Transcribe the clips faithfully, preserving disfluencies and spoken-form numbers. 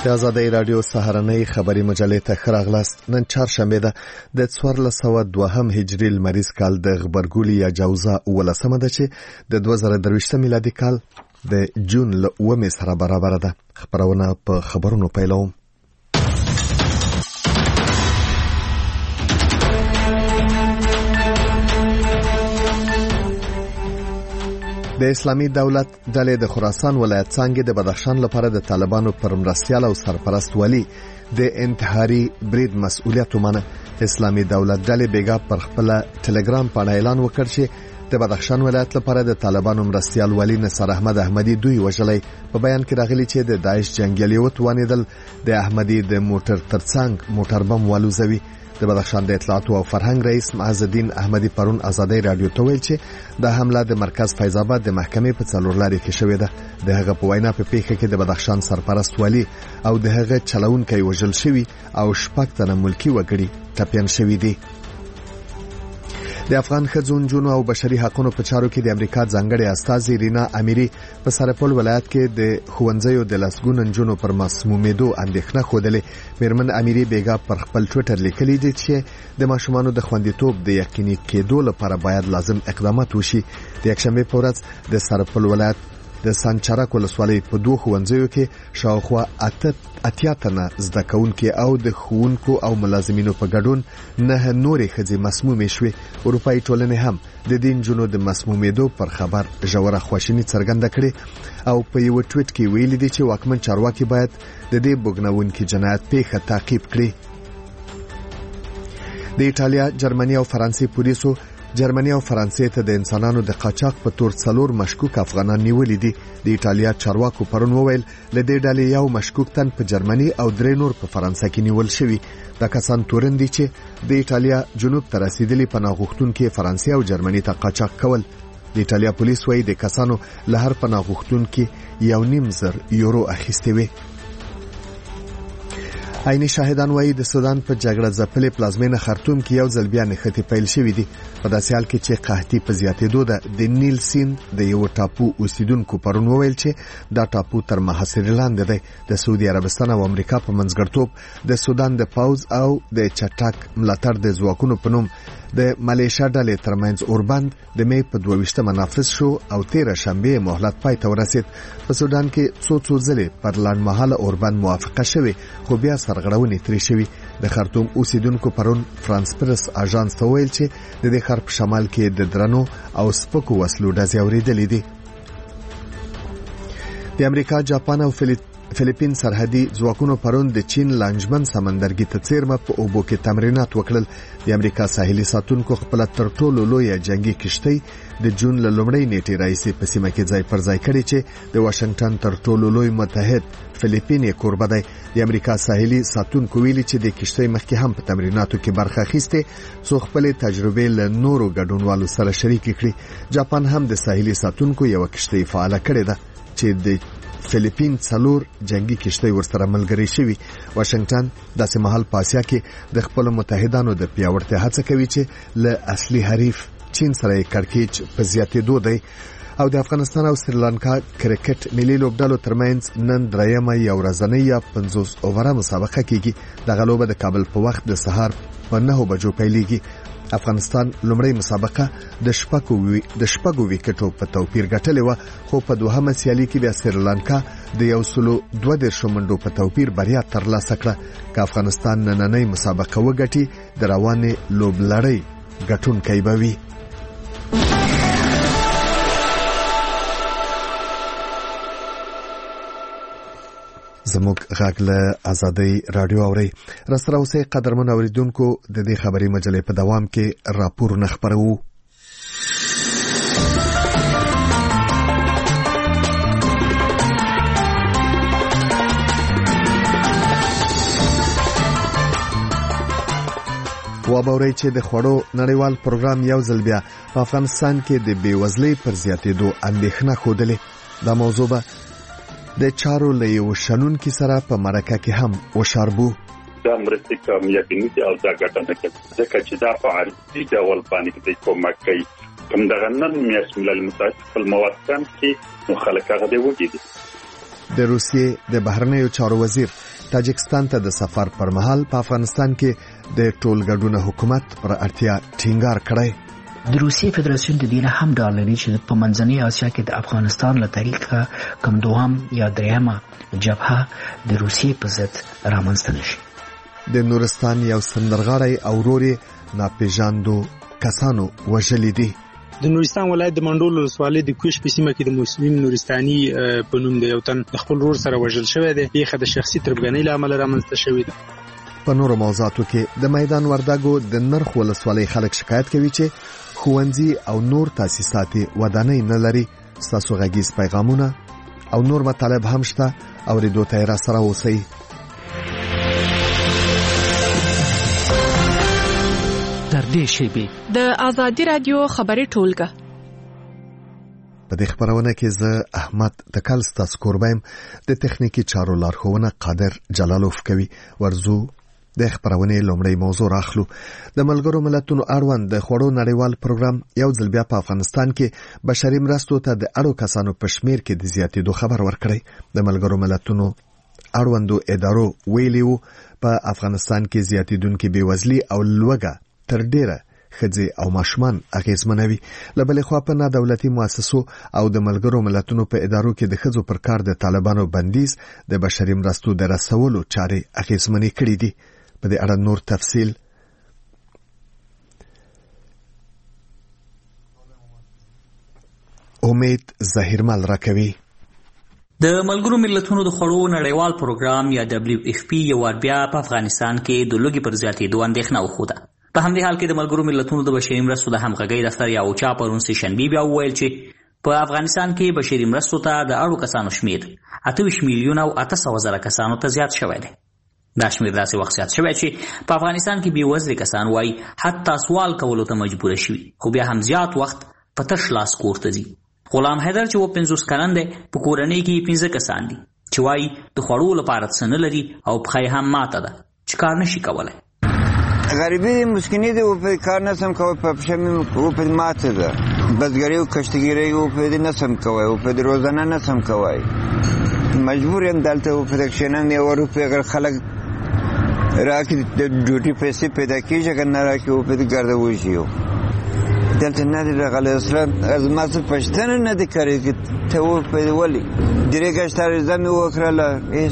د آزادۍ رادیو سهارنۍ خبري مجلې ته ښه راغلاست. نن چهارشنبه ده د څوارلس سوه دوهم هجري لمریز کال د غبرګولي یا جوزا اوولسمه ده چې د دوه زره درویشتم میلادي کال د جون له اوومې سره برابره ده. خبرونه په خبرونو پیلوم. د اسلامي دولت ډلې د خراسان ولایت څنګه د بدخشان لپاره د طالبانو پر مرستیال او سرپرست ولی د انتحاري برید مسؤلیت ومنه. اسلامي دولت ډلې بیګا پر خپل ټلګرام باندې اعلان وکړ چې د بدخشان ولایت لپاره د طالبانو مرستیال ولی نصر احمد احمدي دوی وژلې. په بیان کې راغلي چې د داعش جنگیالي وتوانیدل د احمدي د موټر ترڅنګ موټر بم والوزوي. د بدخشان د اطلاعات او فرهنګ رئیس معز الدین احمدي پرون آزادۍ رادیو ته ویل چې د حمله د مرکز فیض آباد د محکمې په څلورلاري کې شوې ده. د هغه په وینا په پیښه کې د بدخشان سرپرست ولی او د هغه چلونکي وژل شوی او شپږ تنه ملکی وګړي ټپيان شوي دي. د افغان ښځو نجونو او بشري حقوقو په چارو کې د امریکا ځانګړې استازي رینا امیری په سرپل ولایت کې د خوندزیو د لسګون نجونو پر مسمومیدو اندېښنه خوده. میرمن امیری بیګا پر خپل ټوئیټر لیکلي دي چې د ماشومانو د خوندیتوب د یقیني کېدو لپاره باید لازم اقدامات وشي. د یکشنبه په ورځ د سرپل ولایت د سانچارک ولسوالۍ په دوه ښوونځیو کې شاوخوا اتیا تنه زده کوونکي او د ښوونکو او ملازمینو په ګډون نه نورې ښځې مسمومې شوې. اروپایي ټولنې هم د دې نجونو د مسمومېدو پر خبر ژوره خواشیني څرګنده کړې او په یو ټویټ کې ویلي دي چې واکمن چارواکي باید د دې بوګنونکي جنایت پیښه تعقیب کړي. د ایټالیا، جرمني او فرانسې پولیسو جرمني او فرانسې ته د انسانانو د قاچاق په تور څلور مشکوک افغانان نیولې دي. د ایټالیا چارواکو پرون وویل ل دې ډلې یو مشکوک تن په جرمني او درې نور په فرانسه کې نیول شوی. دا کسان تورن دي چې د ایټالیا جنوب ته رسیدلي پناه غوښتونکي فرانسې او جرمني ته قاچاق کول. د ایټالیا پولیس وایي د کسانو له هر پناه غوښتونکي یو نیم زر یورو اخیستي وي. عیني شاهدان وایي د سودان په جګړه ځپلې پلازمینه خرطوم کې یو ځل بیا نښتې پیل شوې دي. په داسې حال کې چې قحطي په زیاتېدو ده. د نیل سیند د یو ټاپو اوسیدونکو پرون وویل چې دا ټاپو تر محاصرې لاندې دی. د سعودي عربستان او امریکا په منځګړیتوب د سودان د پوځ او د چټک ملاتړ د ځواکونو په نوم د ملیشیا ډلې ترمنځ اوربند د مې په دوه ویشتمه نافذ شو او تیره شنبه مهلت پای ته ورسید. په سودان کې څو څو ځلې پر لنډمهاله اوربند موافقه شوې خو بیا سرغړونې ترې شوې. د خرطوم اوسیدونکو پرون فرانس پرس اژانس ته ویل چې د دې ښار په شمال کې د درنو او سپکو وسلو ډزې اورېدلې دي. د امریکا، جاپان او فلیپین سرحدي ځواکونو پرون د چین لانجمن سمندرګي ته څیرمه په اوبو کې تمرینات وکړل. د امریکا ساحلي ساتونکو خپل تر ټولو لوی جنگي کشتۍ د جون له لومړۍ نیټې راځي په سیمه کې ځای پر ځای کړي چې د واشنگټن تر ټولو لوی متحد فلیپین یې کوربه دی. د امریکا ساحلي ساتونکو ویلي چې د کشتۍ مخکې هم په تمریناتو کې برخه اخیسته څو خپل تجربې له نورو ګډونوالو سره شریک کړي. جاپان هم د ساحلي ساتونکو یو کشتۍ فعال کړي ده چې د فلیپین څلور جنگي کشتۍ ورسره ملګری شوي. واشنگټن داسې مهال په اسیا کې د خپل متحدانو د پیاوړتیا هڅه کوي چې له اصلي حریف چین سره کړکېچ په زیاتېدو دی. او د افغانستان او سریلانکا کرکټ ملي لوبډلو ترمنځ نن درېیمه یو ورځنۍ یا پنځوس اووره مسابقه کیږي. دغه لوبه د کابل په وخت د سهار په نهو بجو پیلېږي. افغانستان لومړی مسابقه د شپږو د شپږو وکټو په توپیر ګټلې و خو په دوهمه سیالي کې د سریلانکا د یو سلو دوه دیرش منډو په توپیر بریا ترلاسه کړه. که افغانستان نننۍ مسابقه وګټي د روانې لوبلړۍ ګټونکی به وي. زموږ غږ له آزادۍ رادیو اوري. رسره اوسئ قدرمن اوریدونکو. د دې خبري مجلې په دوام کې راپورونه خبرو. وابوري چې د خوړو نړیوال پروګرام یو ځل بیا په افغانستان کې د بیوزلۍ پر زیاتېدو اندېښنه خوده. دا موضوع به د چارو له یو شنونکي سره په مرکه کې هم وشاربو. دا مرستې کامیابې نه دي او دا ګټه نه کوي ځکه چې دا په عارضي ډول باندې د کومک کوي. کوم دغه نن میاشت ملل متحد خپل مواد کم کې نو خلک هغه دی وګړي. د روسیې د بهرنیو چارو وزیر تاجکستان ته د سفر پر مهال په افغانستان کې د ټولګډون حکومت پر اړتیا ټینګار کړی. د روسیې فدراسیون د دې هم ډار لري چې په منځنۍ اسیا کې د افغانستان له طریقه کوم دوهم یا دریمه جبهه د روسیې په ضد رامنځته نشي. د نورستان یو سندرغاړی او ورور ناپېژاندو کسانو وژلي دي. د نورستان ولایت د منډول ولسوالۍ د کوش په سیمه کې د مسلم نورستاني په نوم د یو تن خپل ورور سره وژل شوی دی. یې د شخصي تربګنۍ له امله رامنځته شوی دی. په نورو موضوعاتو کې د میدان وردګو د نرخ ولسوالۍ خلک شکایت کوي چې ښوونځي او نور تاسیسات ودانۍ نه لري. ستاسو غږیز پیغامونه او نور مطالب هم شته، اورېدو ته را سره اوسئ. در دې شیبې د آزادي رادیو خبري ټولګه. په دې خبرونه کې زه احمد تکل ستاسو کوربایم، د تخنیکی چارو لارښوونه قادر جلالوف کوي. ورزو د خبرونه لومړی موضوع راخلو. د ملګرو ملتونو اړوند د خوړو نړیوال پروګرام یو ځل بیا په افغانستان کې بشري مرستو ته د اړو کسانو په شمیر کې د زیاتېدو خبر ورکړی. د ملګرو ملتونو اړوندو ادارو ویلیو په افغانستان کې زیاتېدونکې بېوزلي او لوږه تر ډیره ښځې او ماشومان اغیزمنوي. له بلې خوا په نه دولتي مؤسسو او د ملګرو ملتونو په ادارو کې د ښځو پر کار د طالبانو بندیز د بشري مرستو د رسولو چارې اغیزمنې کړې دي. په دې اړه نور تفصیل امید ظاهرمل راکوي. د ملګرو ملتونو د خوړو نړیوال پروګرام یا دبلیو اف پی یو وار بیا په افغانستان کې د لوږې پر زیاتېدو اندېښنه وښوده. په همدې حال کې د ملګرو ملتونو د بشري مرستو د همغږۍ دفتر یا اوچا پرون سهشنبې بیا وویل چې په افغانستان کې بشري مرستو ته د اړو کسانو شمیر اته ویشت میلیونه او اته سوه زره کسانو ته زیات شوی دی. دا شمیر داسې وخت زیات شوی چې په افغانستان کې بېوزلي کسان وایي حتی سوال کولو ته مجبوره شوي، خو بیا هم زیات وخت په تش لاس کور ته ځي. غلام حیدر چې و پنځوس کلن دی، په کورنۍ کې پنځه کسان دي چې وایي د خوړو لپاره څه نه لري او پښه یې هم ماته ده چې کار نشي کولی. غریبی مسکنی دی، او په کار نسم کوي، په پښه مې او په ماته ده. بزګري او کښتګري او په دې نسم کوي، او په دې روزانه نسم کوي. مجبور یم دلته او په دکشنن یو روپۍ اگر خلک راکې د ډیوټي پیسې پیدا کېږي، اگر نه راکې او په دې ګرده وشي. دلته نه دی راغلی اصلا زما څه پوښتنه نه دی کړې چې ته وپوهېدې ولې. درې ګشته عریضه مې وکړله، هېڅ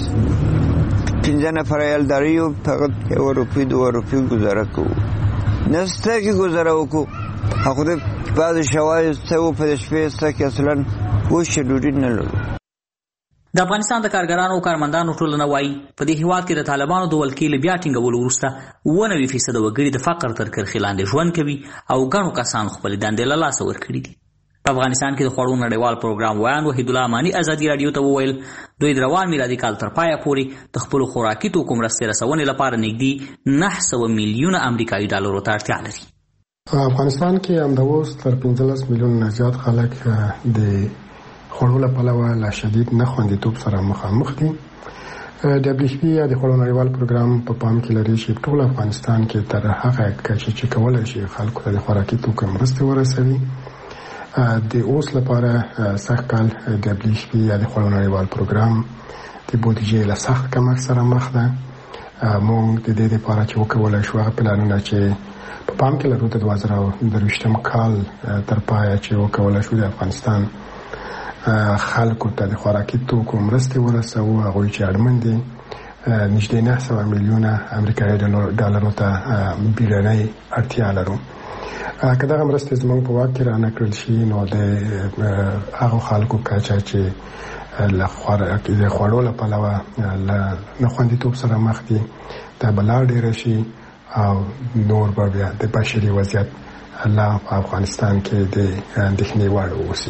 پنځه نفره یلداري یو، فقط یوه روپۍ دوه روپۍ ګزاره کوو. نه سته کې ګزاره وکړو. خدای بعضې شوایې څه و په دې شپې سته کې اصلا اوس چې ډوډۍ نه لرو. د افغانستان د کارګرانو او کارمندانو ټولنه وایي په دې هېواد کې د طالبانو د ولکې له بیا ټینګولو وروسته اووه نوي فیصده وګړي د فقر تر کرښې لاندې ژوند کوي او ګڼو کسانو خپلې دندې له لاسه ورکړي دي. په افغانستان کې د خوړو نړیوال پروګرام ویان وحید الله اماني ازادي راډیو ته وویل دوی د روان میلادي کال تر پایه پورې د خپلو خوراکي توکو مرستې رسونې لپاره نږدې نهه سوه میلیونه امریکایي ډالرو ته اړتیا لري. په افغانستان کې همداوس تر پنځلس میلیونه زیات خلک د خوړو له پلوه له شدید نه خوندیتوب سره مخامخ دي. ډبلیو ایچ پی یا د خوړو نړیوال پروګرام په پام کې لري چې ټول افغانستان کې تر هغه کچې چې کولی شي خلکو ته د خوراکي توکو مرستې ورسوي. د اوس لپاره سږ کال ډبلیو ایچ پی یا د خوړو نړیوال پروګرام د بودیجې له سخت کمښت سره مخ ده. موږ د دې لپاره چې وکولی شو هغه پلانونه چې په پام کې لرو د دوه زره درویشتم کال تر پایه چې وکولی شو د افغانستان خلکو ته د خوراکي توکو مرستې ورسوو. هغوی چې اړمن دي نږدې نهه سوه میلیونه امریکایي ډالرو ته بیړنۍ اړتیا لرو. که دغه مرستې زموږ په واک کې رانه کړل شي نو د هغو خلکو کچه چې له خوړو له پلوه له ناخوندیتوب سره مخ دي دا به لا ډېره شي او نور به بیا د بشري وضعیت لا په افغانستان کې د اندېښنې وړ واوسي.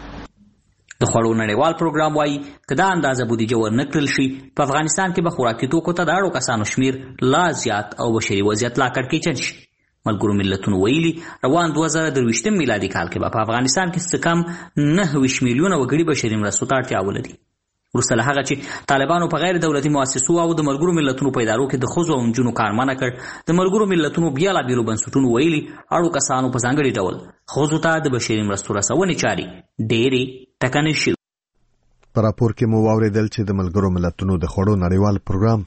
د خوړو نړیوال پروګرام وایي که دا اندازه بودیجه ورنه کړل شي په افغانستان کې به خوراکي توکو ته د اړو کسانو شمیر لا زیات او بشري وضعیت لا کړکېچن شي. ملګرو ملتونو ویلي روان دوه زره درویشتم میلادي کال کې به په افغانستان کې څه کم نهه ویشت میلیونه وګړي بشري مرستو ته اړتیا ولري. وروسته له هغه چې طالبانو په غیر دولتي مؤسسو او د ملګرو ملتونو په ادارو کې د ښځو او نجونو کار منع کړ، د ملګرو ملتونو بېلابېلو بنسټونو ویلي اړو کسانو په ځانګړي ډول ښځو ته د بشري مرستو رسونې چارې ډېرې ټکنۍ شوې. په راپور کې مو واورېدل چې د ملګرو ملتونو د خوړو نړیوال پروګرام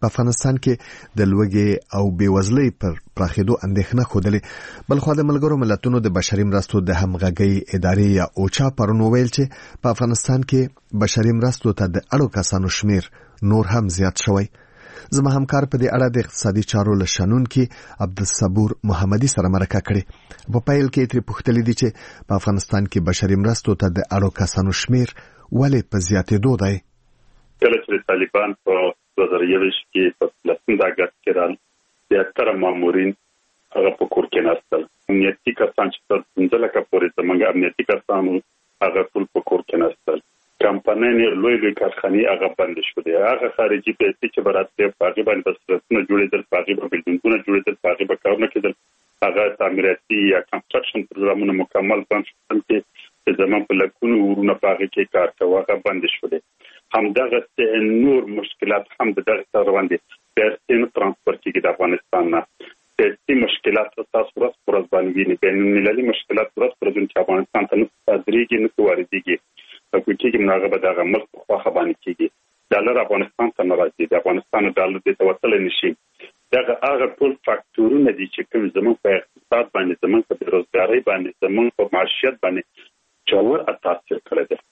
په افغانستان کې د لوږې او بیوزلۍ پر پراخېدو اندېښنه خوده. بلخو د ملګرو ملتونو د بشري مرستو د همغږۍ ادارې یا اوچا پرون ویل چې په افغانستان کې بشري مرستو ته د اړو کسانو شمیر نور هم زیات شوی. زما همکار په دې اړه د اقتصادي چارو له شنونکي عبدالصبور محمدي سره مرکه کړې. په پیل کې ترې پوښتلي دي چې په افغانستان کې بشري مرستو ته د اړو کسانو شمیر ولې په زیاتېدو دی. کله چې طالبان په دوه زره یوویشت کې په لسمه اګست کې رال زیاتره مامورین هغه په کور کې ناستل. امنیتي کسان چې تر پنځه لکه پورې زموږ امنیتي کسان هغه ټول په کور کې ناستل. کمپنۍ لوی لوی کارخانې هغه بند شوې. هغه خارجي پیسې چې براتله په هغه باندې بسرتونه جوړېدل، په هغه باندې بلډینګونه جوړېدل، په هغه باندې کارونه کېدل. هغه تعمیراتي یا کنستراکشن پروګرامونه مکمل بند شول چې زمون په لکونو ورونه په هغه کې کار کوي. هغه بند شوې. همدغه نور مشکلات هم دغه سره باندې پیسې ترانسفر کېږي د افغانستان نه. پیسې مشکلات تاسو ورځ پر ورځ باندې بین المللي مشکلات ورځ پر ورځ چې افغانستان ته نه صادرېږي نه واردېږي. په کوټه کې ناغه به دغه ملک په خوا باندې کېږي. ډالر افغانستان ته نه راځي. د افغانستان ډالر د توتل نشي. دغه هغه ټول فاکټورونه دي چې کوم زموږ په اقتصاد باندې، زموږ په بیروزګارۍ باندې، زموږ په معیشت باندې جوړ تاثیر کړی دی.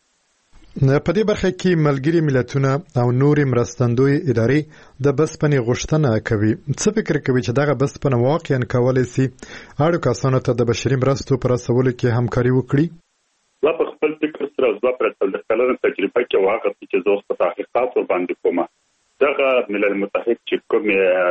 په دې برخه کې ملګري ملتونه او نورې مرستندوی ادارې د بسپنې غوښتنه کوي. څه فکر کوي چې دغه بسپنه واقعا کولای شي اړو کسانو ته د بشري مرستو پر رسولو کې همکاري وکړي؟ زه په خپل فکر سره زه پر څلور کلنه تجربه کې واغه چې زه په تحقیقات ور باندې کوم. دغه ملل متحد چې کوم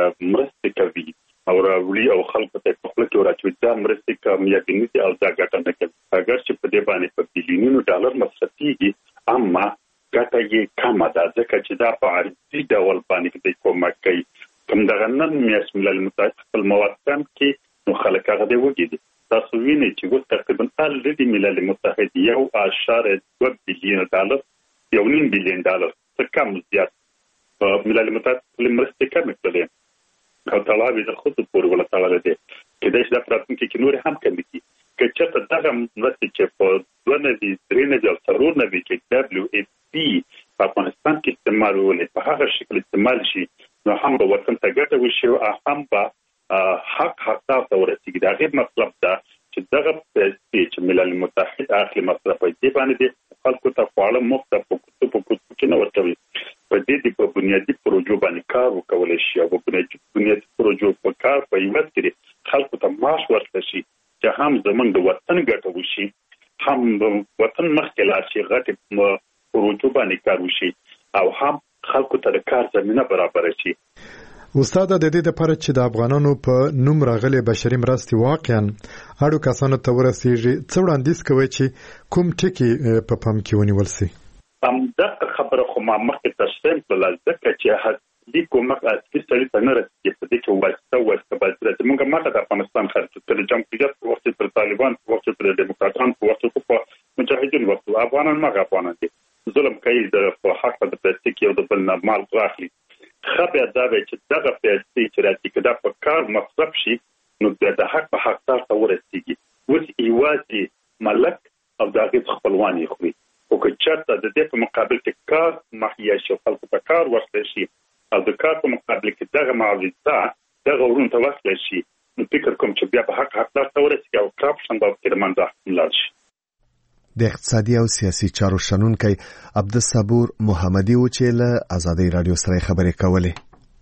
مرستې کوي او راوړي او خلکو ته په خپل کې ورچوي، دا مرستې کوم یقیني دي او دا ګټه نه کوي. اگر چې په دې باندې په بلیونونو ډالر مصرفيږي، اما ګټه یې کمه ده ځکه چې دا په عرضي ډول باندې د کومک کوي. کوم دغه نن میاش ملل متحد خپل مواد کم کې نو خلک هغه دی وګړي. تاسو وینئ چې وو تقریبا الریډي ملل متحد یو اشاره دوه بلیون ډالر یو نیم بلیون ډالر څخه کم زیات ملل متحد لمرستې کم کړي. او طلبه د خود پورې ولا طلبه دي چې د دې پراتونکو کې نور هم کم دي. که چې دغه مرستې چې په دونه دي درې نه ځل ضرور نه وي چې دبليو اف پی په افغانستان کې استعمال ولې په هغه شکل استعمال شي، نو هم به وطن ته ګټه وشي او هم به حق حق ته ورسیږي. دا غیر مطلب دا چې دغه پیسې چې ملل متحد اخلي مصرف دي باندې خلکو ته فعال مفت په کوڅو په کوڅو کې نه ورکوي. په دې د په بنیادی پروژو باندې کار وکول شي او په بنیادی بنیادی پروژو په کار په یوه کې خلکو ته معاش ورکړي شي چې هم زمونږ د وطن ګټه وشي، هم د وطن مخکې لا شي غټ پروژو باندې کار وشي او هم خلکو ته د کار زمينه برابر شي. استاد د دې لپاره چې د افغانانو په نوم راغلي بشري مرستې واقعا اړو کسانو ته ورسیږي، څه وړاندیز کوي چې کوم ټکي په پام کې ونیول شي؟ هم دا خبره خو ما مخکې تشریح کړل ځکه چې هڅې کومک اصلي سړي ته نه رسېږي. په دې کې واسطه واسطه باید موږ ماته د افغانستان خارج تر جمهوریت په وخت پر طالبان په وخت پر ډیموکراټان په وخت په مجاهدین وخت افغانان ما افغانان دي ظلم کوي د حق د پلاستیک یو د بل مال راخلي. خبره دا وي چې دغه پیسې چې راځي کدا په کار مصرف شي نو د حق په حقدار ته ورسیږي. اوس ایوازي ملک او دغه خپلوان یې خوري او که چېرته د دې په مقابل کې کار مخیا شي خلکو ته کار ورکړي شي او د کار په مقابل کې دغه معاوضه دغه ورون ته ورکړي شي، نو فکر کوم چې بیا په حق حقدار ته ورسیږي او کرپشن به کې منځه لاړ شي. د اقتصادي او سیاسي چارو شنونکی عبدالصبور محمدي و چې له آزادۍ رادیو سره خبرې کولې.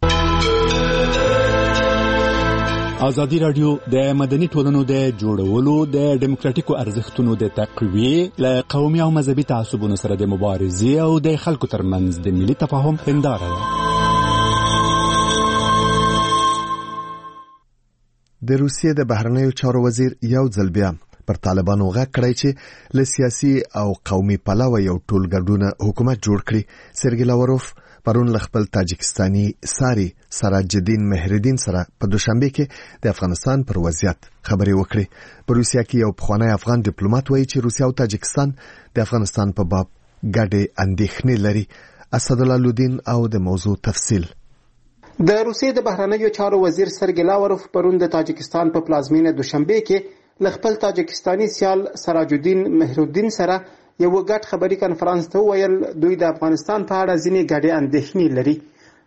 آزادی رادیو د مدني ټولنو د جوړولو، د ډیموکراټیکو ارزښتونو د تقویې، له قومي او مذهبي تعصبونو سره د مبارزې او د خلکو ترمنځ د ملي تفاهم هنداره ده. د روسیې د بهرنیو چارو وزیر یو ځل بیا پر طالبانو غږ کړی چې له سیاسي او قومي پلوه یو ټولګډونه حکومت جوړ کړي. سرګی لاوروف پرون له خپل تاجکستاني ساري سراج الدین مهردین سره په دوشنبه کې د افغانستان پر وضعیت خبرې وکړې. په روسیا کې یو پخوانی افغان ډیپلوماټ وایي چې روسیا او تاجکستان د افغانستان په باب ګډې اندېښنې لري. اسدالله لودین او د موضوع تفصیل. د روسیې د بهرنیو چارو وزیر سرګی لاوروف پرون د تاجکستان په پلازمینه دوشنبه کې له خپل تاجکستاني سیال سراج الدین مهردین سره یو ګډ خبري کانفرنس ته ویل دوی د افغانستان په اړه ځینې ګډې اندېښنې لري.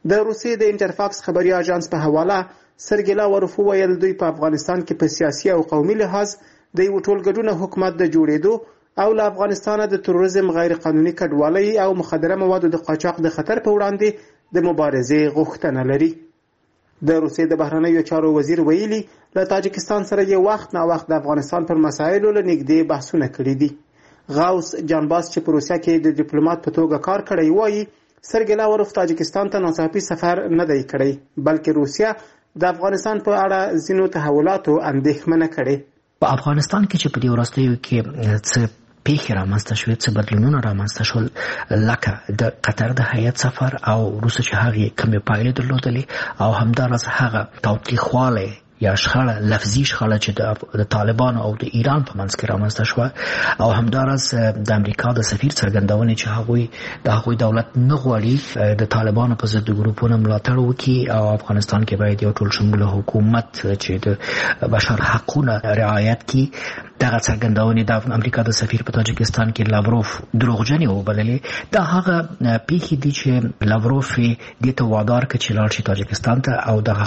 د روسیې د انټرفاکس خبري اژانس په حواله سرګی لاوروف وویل دوی په افغانستان کې په سیاسي او قومي لحاظ د یو ټولګډونه حکومت د جوړېدو او له افغانستان د تروریزم غیر قانوني کډوالۍ او مخدره موادو د قاچاق د خطر په وړاندې د مبارزې غوښتنه لري. د روسیې د بهرنیو چارو وزیر ویلي له تاجکستان سره یو وخت نا وخت د افغانستان پر مسایلو له نږدې بحثونه کړي دي. غاوس جانباس چې په روسیا کې د ډیپلوماټ په توګه کار کړی وایي سرګی لاوروف تاجکستان ته ناڅاپي سفر نه دی کړی بلکې روسیا د افغانستان په اړه ځینو تحولاتو اندېښمنه کړې. په افغانستان کې چې په دې وروستیو کې څه پیښې رامنځته شوې څه بدلونونه رامنځته شول لکه د قطر د هیئت سفر او وروسته چې هغې کمې پایلې درلودلې او همداراز هغه تاوتریخوالی یا شخړه لفظي شخړه چې د طالبانو او د ایران په منځ کې رامنځته شوه او همداراز د امریکا د سفیر څرګندونې چې هغوی د هغوی دولت نه غواړي د طالبانو په ضد ګروپونو ملاتړ وکړي او افغانستان کې باید یو ټول شموله حکومت چې د بشر حقونه رعایت کړي. دغه څرګندونې د امریکا د سفیر په تاجکستان کې لاوروف دروغجنې وبللې. دا هغه پیښې دي چې لاوروف دې ته وادار کړ چې لاړ شي تاجکستان ته او د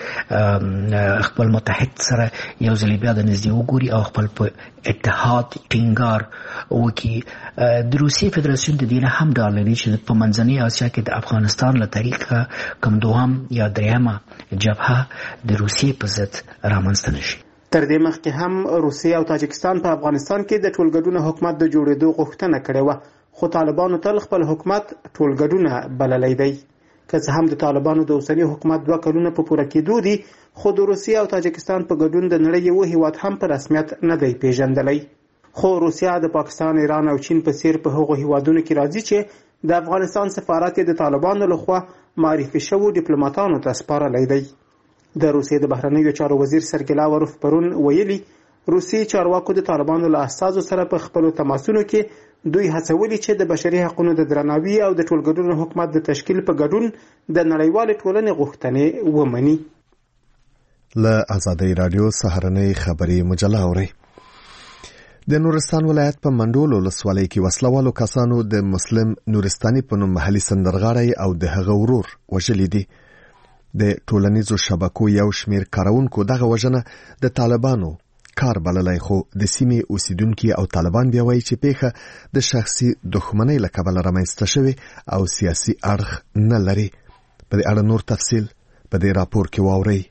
خپل خپل متحد سره یو ځل بیا د نږدې وګوري او خپل په اتحاد ټینګار وکړي. د روسیې فدراسیون د دې نه هم ډار لري چې په منځنۍ اسیا کې د افغانستان له طریقه کوم دوهم یا دریمه جبهه د روسیې په ضد رامنځته نشي. تر دې مخکې هم روسیه او تاجکستان په افغانستان کې د ټولګډونه حکومت د جوړېدو غوښتنه کړې وه خو طالبانو تل خپل حکومت ټولګډونه بللی دی. که څه هم د طالبانو د اوسني حکومت دوه کلونه په پوره کېدو دي خو د روسیې او تاجکستان په ګډون د نړۍ یو هیواد هم په رسمیت نه دی پیژندلی. خو روسیه د پاکستان، ایران او چین په څیر په هغو هیوادونو کې راځي چې د افغانستان سفارت یې د طالبانو لخوا معرفي شوو ډیپلوماټانو ته سپارلی دی. د روسیې د بهرنیو چارو وزیر سرګی لاوروف پرون ویلي روسي چارواکو د طالبانو له استازو سره په خپلو تماسونو کې دوی هڅولي چې د بشري حقوقو د درناوي او د ټولګډون حکومت د تشکیل په ګډون د نړیوال ټولنې غوښتنې ومني. له آزادۍ رادیو سهارنۍ خبري مجله اوري. د نورستان ولایت په منډول ولسوالۍ کې وسلوالو کسانو د مسلم نورستاني په نوم محلي سندرغاړی او د هغه ورور وژلي دي. د ټولنیزو شبکو یو شمیر کارونکو دغه وژنه د طالبانو کار بللی خو د سیمې اوسیدونکي او طالبان بیا وایي چې پیښه د شخصي دښمنۍ له کبله رامنځته شوې او سیاسي اړخ نه لري. په دې اړه نور تفصیل په دې راپور کې واورئ.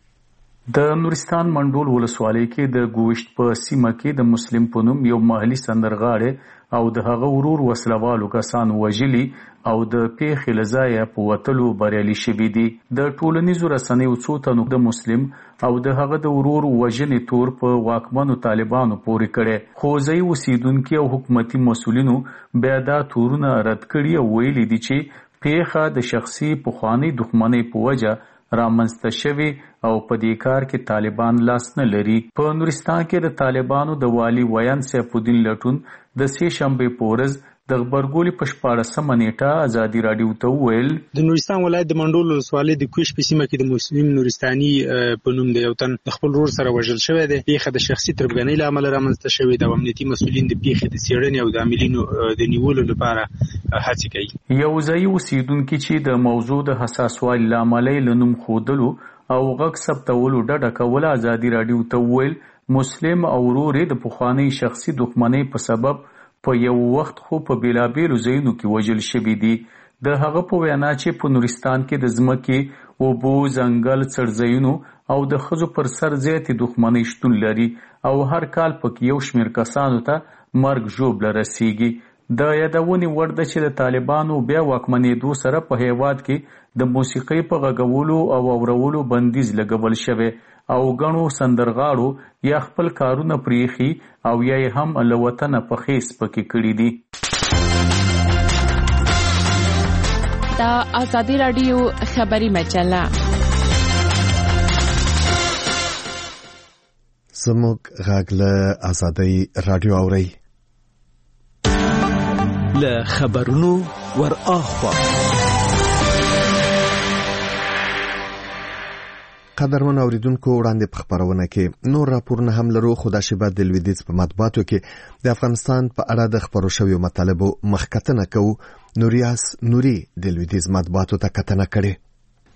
د نورستان منډول ولسوالۍ کې د ګوشت په سیمه کې د مسلم په نوم یو محلي سندرغاړی او د هغه ورور وسلوالو کسان وژلي او د پیښې له ځایه په وتلو بریالي شوي دي. د ټولنیزو رسنیو څو تنو د مسلم او د هغه د ورور وژنې تور په واکمنو طالبانو پورې کړی خو ځایي اوسیدونکي او حکومتي مسؤلینو بیا دا تورونه رد کړي او ویلي دي چې پیښه د شخصي پخوانۍ دښمنۍ په وجه رامنځته شوی او په دې کار کې طالبان لاس نه لري. په نورستان کې د طالبانو د والي ویان سیف الدین لټون د سې شنبې په ورځ د غبرګولي په شپاړسمه نیټه ازادي راډیو ته وویل د نورستان ولایت د منډول ولسوالۍ د کوش په سیمه کې د مسلم نورستاني په نوم د یو تن د خپل ورور سره وژل شوی دی. پیښه د شخصي تربګنۍ له امله رامنځته شوې ده او امنیتي مسؤلین د پیښې د څېړنې او د عاملینو د نیولو لپاره هڅې کوي. یو ځایي اوسیدونکي چې د موضوع د حساسوالي له امله یې له نوم ښودلو او غږ ثبتولو ډډه کوله ازادي راډیو ته وویل مسلم او ورور یې د پخوانۍ شخصي دښمنۍ په سبب په یو وخت خو په بیلابیلو ځایونو کې وژل شوي دي. د هغه په وینا چې په نورستان کې د ځمکې، اوبو، ځنګل، څړځایونو او د ښځو پر سر زیاتې دښمنۍ شتون لري او هر کال پکې یو شمېر کسانو ته مرګ ژوبله رسیږي. د یادونې وړ ده چې د طالبانو بیا واکمنېدو سره په هیواد کې د موسیقۍ په غږولو او اورولو بندیز لګول شوی او ګڼو سندرغاړو یا خپل کارونه پریخي او یا هم له وطنه په خیس پکې کړي دي. دا آزادی رادیو خبری مجله زموږ غږ له آزادۍ رادیو اورئ. له خبرونو ور اخوا قدرمن اوریدونکو وړاندې په خبرونه کې نور راپورونه هم لرو خو د شباب د لویدیځ په مطبوعاتو کې د افغانستان په اړه د خبرو شویو مطالبو مخکتنه کوو. نوریاس نوري د لویدیځ مطبوعاتو ته کتنه کړې.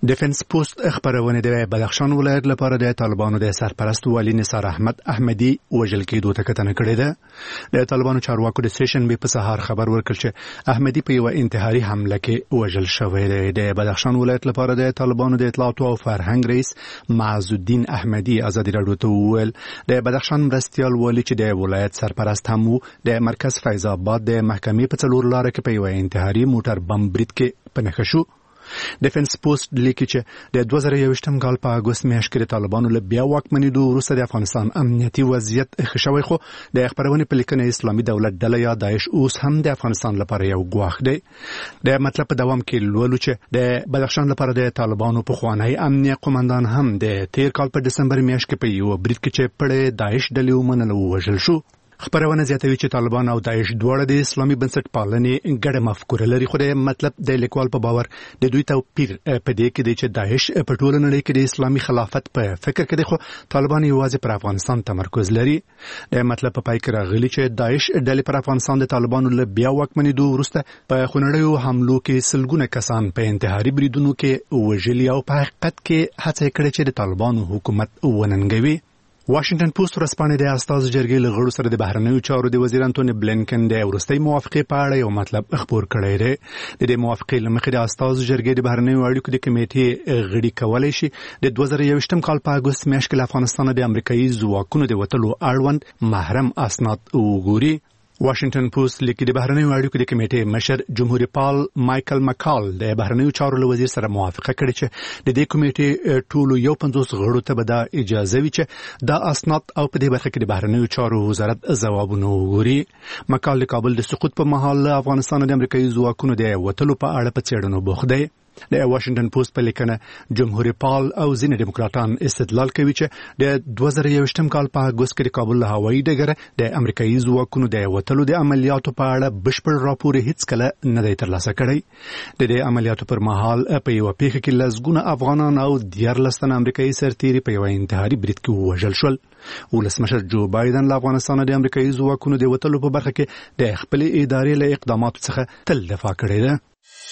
ډیفنس پوسټ خبرونه د بدخشان ولایت لپاره د طالبانو د سرپرست والي نثار احمد احمدي وژل کېدو ته کتنه کړې ده. د طالبانو چارواکو د سیشن به په سهار خبر ورکړ چې احمدي په یو انتحاري حمله کې وژل شوی دی. د بدخشان ولایت لپاره د طالبانو د اطلاعات او فرهنګ رئیس معز الدین احمدي ازادي راډیو ته وویل د بدخشان مرستیال والي چې د ولایت سرپرست هم وو د مرکز فیض آباد د محکمې په څلور لاره کې په یو انتحاري موټر بم برید کې په نښه شو. ډیفنس پوسټ لیکي چې د دوه زره یوویشتم کال په اګوست میاشت کې د طالبانو له بیا واکمنېدو وروسته د افغانستان امنیتي وضعیت ښه شوی، خو د خبرونې په لیکنه اسلامي دولت ډله یا داعش اوس هم د افغانستان لپاره یو ګواښ دی. د مطلب په دوام کې لولو چې د بدخشان لپاره د طالبانو پخوانی امنیه قومندان هم د تیر کال په دسمبر میاشت کې په یو برید کې چې پړې داعش ډلې ومنله ووژل شو. خبرونه زیاتوي چې طالبان او داعش دواړه د اسلامي بنسټ پالنې ګډه مفکوره لري، خو د مطلب د لیکوال په باور د دوی توپیر په دې کې دی چې داعش په ټوله نړۍ کې د اسلامي خلافت په فکر کې دی، خو طالبان یوازې پر افغانستان تمرکز لري. د مطلب په پای کې راغلي چې داعش ډلې پر افغانستان د طالبانو له بیا واکمنېدو وروسته په خونړیو حملو کې سلګونه کسان په انتحاري بریدونو کې وژلي او په حقیقت کې هڅه کړې چې د طالبانو حکومت وننګوي. واشنگټن پوسټ ورځپاڼې د استازو جرګې له غړو سره د بهرنیو چارو د وزیر انټونی بلینکن د وروستۍ موافقې په اړه یو مطلب خبر کړی دی. د دې موافقې له مخې د استازو جرګې د بهرنیو اړیکو د کمیټې غړي کولی شي د دوه زره یوویشتم کال په اګوست میاشت کې له افغانستانه د امریکایي ځواکونو د وتلو اړوند محرم اسناد وګوري. واشنگټن پوسټ لیکي د بهرنیو اړیکو د کمیټې مشر جمهوریت پال مایکل مکال د بهرنیو چارو له وزیر سره موافقه کړې چې د دې کمیټې ټولو یو پنځوس غړو ته به دا اجازه وي چې دا اسناد او په دې برخه کې د بهرنیو چارو وزارت ځوابونه وګوري. مکال د کابل د سقوط په مهال له افغانستان د امریکایي ځواکونو د وتلو په اړه په څېړنو بوخت دی. د واشنگټن پوسټ په لیکنه جمهوریت پال او ځینې ډیموکراټان استدلال کوي چې د دوه زره یوویشتم کال په اګوست کې د کابل له هوایي ډګره د امریکایي ځواکونو د وتلو د عملیاتو په اړه بشپړ راپور هیڅ کله نه دی ترلاسه کړی. د دې عملیاتو پر مهال په یو پیښه کې لسګونه افغانان او دیارلس تنه امریکایي سرتیري په یو انتحاري برید کې ووژل شول. ولسمشر جو بایدن له افغانستان د امریکایي ځواکونو د وتلو په برخه کې د خپل ادارې له اقداماتو څخه تل دفاع کړې ده.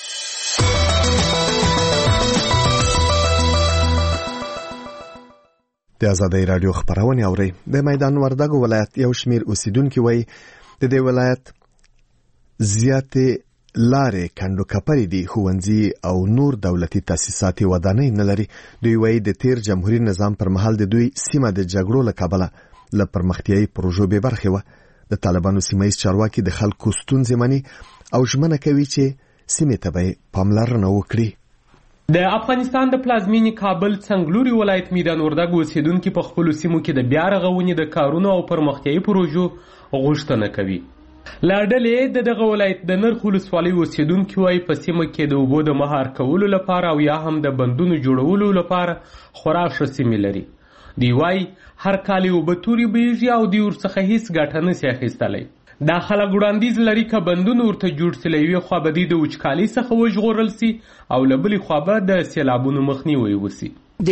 د آزادۍ راډیو خبرونه اوري. د میدان وردګو ولایت یو شمیر اوسیدونکو وایي د دې ولایت زیاتې لارې کندو کپري دي، ښوونځي او نور دولتي تاسیسات ودانۍ نه لري. دوی وایي د تیر جمهوریت نظام پر مهال د دوی سیمه د جګړو له کبله له پرمختیايي پروژو به برخه و. د طالبانو سیمایي چارواکي د خلکو ستونزې مني او ژمنه کوي چې سیمه ته به پاملرنه وکړي. د افغانستان د پلازمینې کابل څنګلوري ولایت میدان وردګ اوسیدونکو په خپل سیمو کې د بیا رغونې د کارونو او پرمختیايي پروژو غوښتنه کوي. لا ډلې د دغه ولایت د نرخ ولسوالۍ اوسیدونکو وايي په سیمه کې د اوبو د مهار کولو لپاره او یا هم د بندونو جوړولو لپاره خورا ښه سیمې لري. دی وايي هر کال اوبه توري بهیږي او دی ورڅخه هیڅ ګټه نشي اخیستلی. دا خلک وړاندیز لري که بندونه ورته جوړ سي، له یوې خوا به دوی د وچکالۍ څخه وژغورل سي او له بلې خوا به د سیلابونو مخنیوی وسي.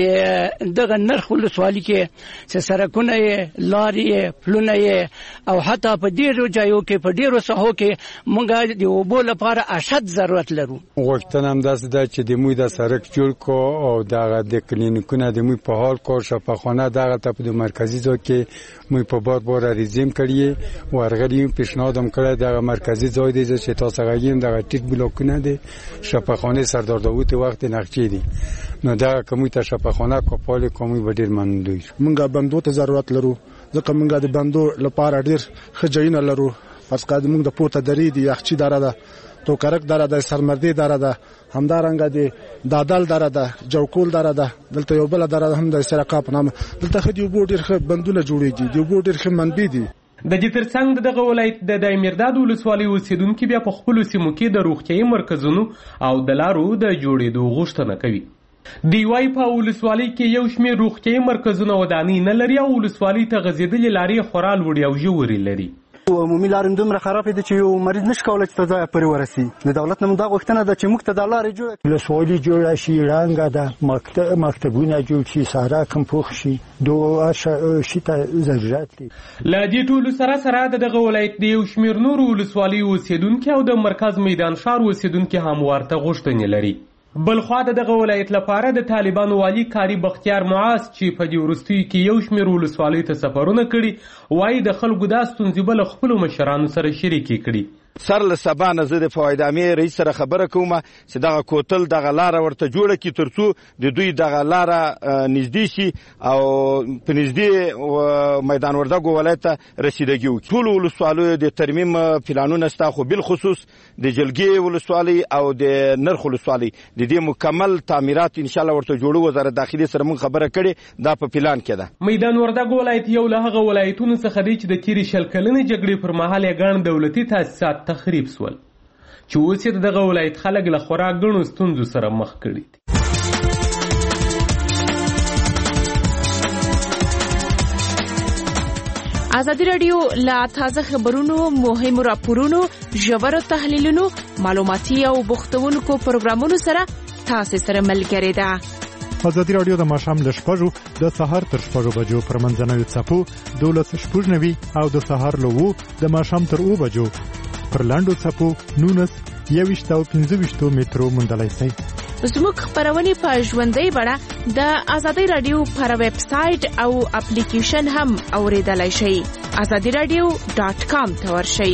د دغه نرخ ولسوالۍ کې چې سړکونه یې لارې یې پلونه یې او حتی په ډېرو ځایو کې په ډېرو ساحو کې موږ د اوبو لپاره اشد ضرورت لرو. غوښتنه همداسې ده چې د موږ د سړک جوړ کړو او دغه د کلینیکونه د موږ په حال کړو. شفاخانه دغه ته په مرکزي ځای کې موږ په بار بار عریضې کړې ورغلي پیشنهاد هم کړی. دغه مرکزي ځای دی چې تاسو غواړئ دغه ټیټ بلاکونه دي شفاخانه سردار داوود وخت نقشې دي، نو دا کومه ته شفاخانه کوپال کومي وړر مندوي. مونږه بندو ته ضرورت لرو ځکه مونږه د بندو لپاره ډیر خجاینه لرو. پس قاد مونږ د پورته درې دی یخچی دره ده، توکرک دره ده، سرمردي دره ده، همدارنګه د دادل دره ده، جوکول دره ده، دلته یو بل دره هم د سرقه په نامه دلته خدي وبو ډیر خ بندونه جوړیږي، دی وبو ډیر خ منبي دي. د دې ترڅنګ دغه ولایت د دایمیرداد ولسوالۍ اوسیدونکو بیا په خپل سیمو کې د روغتیايي مرکزونو او د لارو د جوړېدو غوښتنه کوي. دی وايي په ولسوالۍ کې یو شمېر روغتیايي مرکزونه ودانۍ نه لري او ولسوالۍ ته غځېدلې لارې خورا لوړې او ژورې لري. عمومي لارې دومره خرابې دي چې یو مریض نشي کولی چې په ځای پورې ورسي. د دولت نه موږ دا غوښتنه ده چې موږ ته دا لارې جوړه کړي. ولسوالۍ جوړه شي، ړنګه ده، مکتب مکتبونه جوړ شي، سړک هم پوخ شي، دوه شي ته ضرورت دی. له دې ټولو سره سره د دغه ولایت د یو شمېر نورو ولسوالیو اوسیدونکي او د مرکز میدان ښار اوسیدونکي هم ورته غوښتنې لري. بلخوا د دغه ولایت لپاره د طالبانو والي کاری بختیار معاذ چې په دې وروستیو کې یو شمېر ولسوالیو ته سفرونه کړي وایي د خلکو دا ستونزې به له خپلو مشرانو سره شریکې کړي. سر له سبا نه زه د فواید عامې رئیس سره خبره کوم چې دغه کوتل دغه لاره ورته جوړه کړي تر څو د دوی دغه لاره نږدې شي او په نږدې میدان وردګو ولایت ته رسیدګي وکړي. ټولو ولسوالیو د ترمیم پلانونه شته خو بالخصوص د جلګې ولسوالۍ او د نرخ ولسوالۍ د دې مکمل تعمیرات انشاءالله ورته جوړو. وزارت داخلي سره موږ خبره کړې دا په پلان کې ده. میدان وردګو ولایت یو له هغه ولایتونو څخه دی چې د تیرې شل کلنې جګړې پر مهال یې ګڼ دولتي تاسیسات تخریب سول چې اوس یې دغه ولایت خلک له خورا ګڼو ستونزو سره مخ کړي دي. ازادي راډیو له تازه خبرونو، مهمو راپورونو، ژورو تحلیلونو، معلوماتي او بوختونکو پروګرامونو سره تاسو سره ملګری ده. ازادي راډیو د ماښام له شپږو د سهار تر شپږو بجو پر منځنوي څپو دولس شپږ نوي او د سهار له اوو د ماښام تر اوو بجو پر لاندو څپو نونس یویشت او پنځه ویشتو مترو موندلی شئ. زموږ خپرونې په ژوندۍ بڼه د ازادي راډیو پر ویب سایټ او اپلیکیشن هم اوریدلی شئ. ازادي راډیو ډاټ کام ته ورشئ.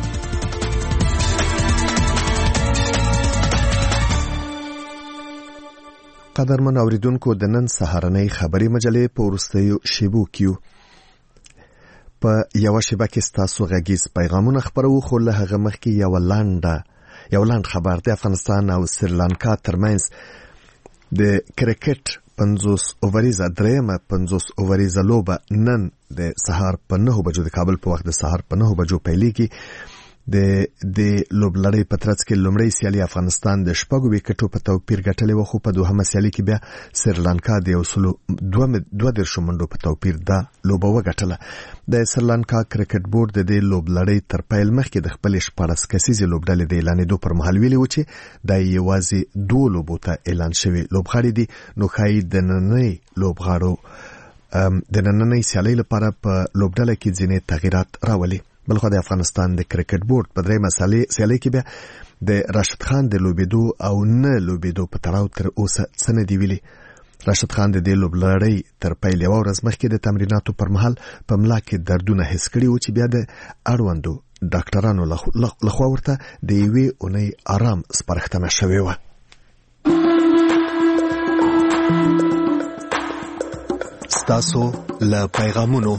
قدرمن اوریدونکو د نن سهارنۍ خبري مجلې په وروستیو شیبو کې په یو شیبه کې ستاسو غږیز پیغامونه خبرو خو له هغه مخکې یو لاندې یو لاند خبر د افغانستان او سریلانکا ترمنځ د کرکټ پنځوس اووریزه درېمه پنځوس اووریزه لوبه نن د سهار په نهو بجو د کابل په وخت د سهار په نهو بجو پیلېږي. د د لوبلړۍ په ترڅ کې لومړی سیالي افغانستان د شپږو وکټو په توپیر ګټلې و خو په دوهمه سیالي کې بیا سریلانکا د یو سلو دوه دېرشو منډو په توپیر دا لوبه وګټله. د سریلانکا کرکټ بورډ د دې لوبلړۍ تر پیل مخکې د خپلې شپاړس کسیزې لوبډلې د اعلانېدو پر مهال ویلي و چې دا یوازې دوه لوبو ته اعلان شوي لوبغاړي دي. نو ښایي د نننۍ لوبغاړو د نننۍ سیالۍ لپاره په لوبډله کې ځینې تغییرات راولي. بلخو د افغانستان د کرکټ بورډ په درېیمه سیالۍ کې بیا د راشد خان د لوبېدو او نه لوبېدو په تړاو تر اوسه څه نه دي ویلي. راشد خان د دې لوبلړۍ تر پیل یوه ورځ مخکې د تمریناتو پر مهال په ملا کې دردونه حس کړي وو چې بیا د اړوندو ډاکټرانو لخوا ورته د یوې اونۍ آرام سپارښتنه شوې وه. ستاسو له پیغامونو.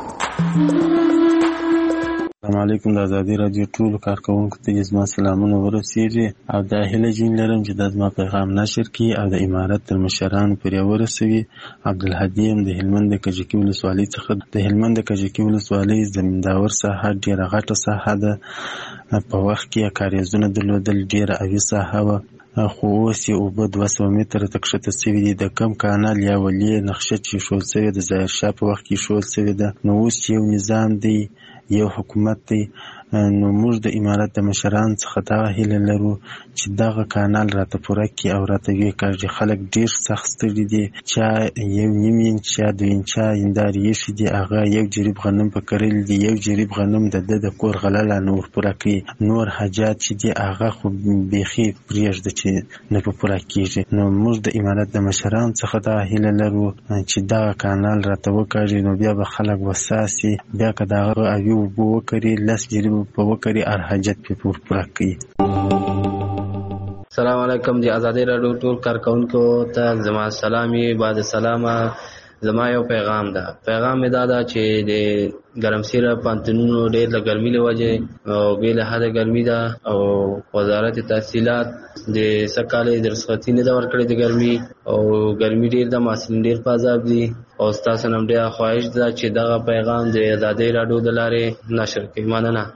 السلام علیکم. د ازادي راډیو ټولو کارکونکو ته زما سلامونه ورسیږي او د هیله جین لرم چې د زما پیغام نشر کړي او د امارت تر مشرانو پورې ورسوي. عبدالهادي یم د هلمند د کجکي ولسوالۍ څخه. د هلمند د کجکي ولسوالۍ زمینداور ساحه ډېره غټه ساحه ده. په وخت کې کاریزونه درلودل، ډېره اوي ساحه وه، خو اوس یې اوبه دوه سوه متره ته کښته سوي دي. د کم کانال یا ولې نقشه چې ایښودل سوې د ظاهرشاه په وخت کې ایښودل سوې ده. نو اوس چې یو نظام دی، یو حکومت دی، نو موږ د امارت د مشرانو څخه دغه هیله لرو چې دغه کانال راته پوره کړي او راته ویې کړي. خلک ډېر سخت ستړي دي، چا یو نیم انچ یا دوه انچه هندارې ایښي دي، هغه یو جریب غنم په کرلي دي، یو جریب غنم د ده د کور غله لا نه ور پوره کوي. نور حاجات چې دي هغه خو بیخي پرېږده چې نه په پوره کېږي. نو موږ د امارت د مشرانو څخه دغه هیله لرو چې دغه کانال راته وکړي، نو بیا به خلک وساسي، بیا که د هغه اوي اوبه وکړي، لس جریب په وکړي، هر حاجت پې پور پوره کوي. السلام علیکم. د ازادي راډیو ټول کارکونکو ته زما سلامي. بعد سلامه زما یو پیغام ده. پیغام مې دا ده چې د ګرمسیره پانتونونو ډېر له ګرمۍ له وجې او بې له حده ګرمي ده او وزارت تحصیلات د سږ کال یې د رخصتي نه ده ورکړې د ګرمي او ګرمي ډېر ده، محصلین ډېر په عذاب دي او ستاسو نه هم ډېره خواهش ده چې دغه پیغام د ازادۍ راډیو د لارې نشر کړئ. مننه.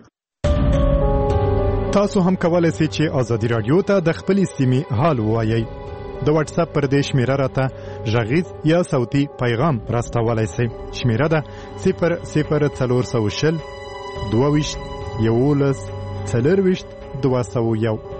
تاسو هم کولای شئ چې ازادي راډیو ته د خپلې سیمې حال ووایئ. د واتس اپ پر دې شمیره راته غږیز یا صوتي پیغام راستولای شئ. شمیره ده صفر صفر څلور سوه شل دوه ویشت یولس څلور ویشت دوه سوه یو.